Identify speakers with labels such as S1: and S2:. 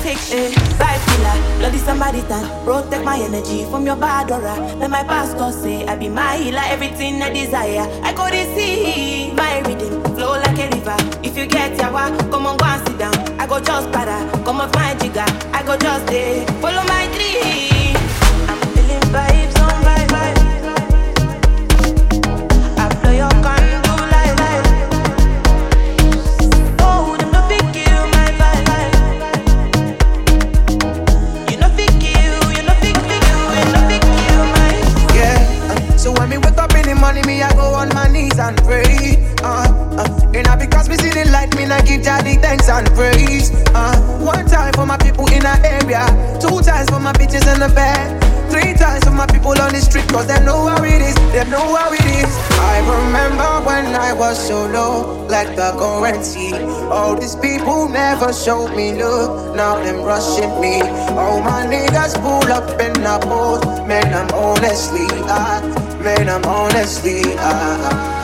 S1: sick, vibe killer. Bloody somebody time. Protect my energy from your bad aura. Let my pastor say I be my healer. Everything I desire, I go to see. My rhythm flow like a river. If you get yawa, come on, go and sit down. I go just para, come off my jigger. I go just follow my dream. I'm feeling vibes on vibe. I blow your candle like light. Oh, them no fit kill my vibe. You no fit kill, you no fit kill my.
S2: Yeah, so when me wake up in the morning, me I go on my knees and pray. And I because me see the light, me I give Jah the thanks and praise. One time for my people in the area, 2 times for my bitches in the bed, 3 times for my people on the street, cause they know how it is, they know how it is. I remember when I was so low, like the currency. All these people never showed me love, now them rushing me. All my niggas pull up in the boat, man I'm honestly,